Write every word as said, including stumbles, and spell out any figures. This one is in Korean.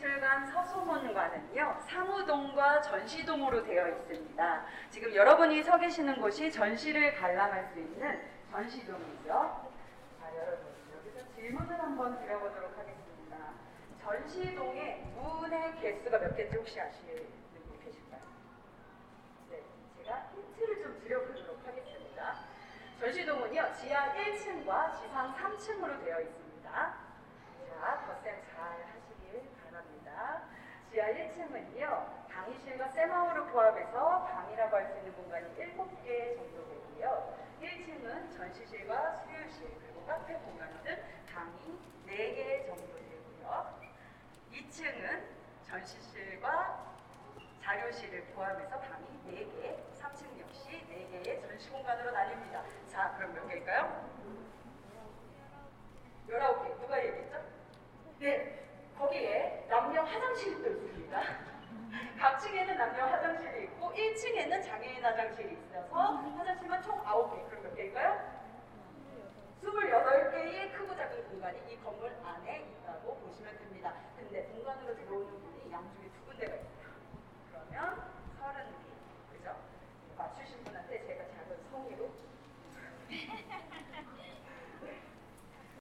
문화예술관 서소문관은요, 사무동과 전시동으로 되어 있습니다. 지금 여러분이 서 계시는 곳이 전시를 관람할 수 있는 전시동이죠. 자, 여러분, 여기서 질문을 한번 드려보도록 하겠습니다. 전시동의 문의 개수가 몇 개인지 혹시 아시는 분 계실까요? 네, 제가 힌트를 좀 드려보도록 하겠습니다. 전시동은요, 지하 일 층과 지상 삼 층으로 되어 있습니다. 자, 덧셈 잘 하시길 바랍니다. 지하 일 층은요, 강의실과 세마우를 포함해서 방이라고 할 수 있는 공간이 일곱 개 정도 되고요. 일 층은 전시실과 수료실, 그리고 카페 공간 등 방이 네 개 정도 되고요. 이 층은 전시실과 자료실을 포함해서 방이 네 개, 삼 층 역시 네 개의 전시 공간으로 나뉩니다. 자, 그럼 몇 개일까요? 열아홉 개. 누가 얘기했죠? 네, 거기에 남녀 화장실도 있습니다. 각 층에는 남녀 화장실이 있고 일 층에는 장애인 화장실이 있어서 화장실만 총 아홉 개. 그럼 몇 개일까요?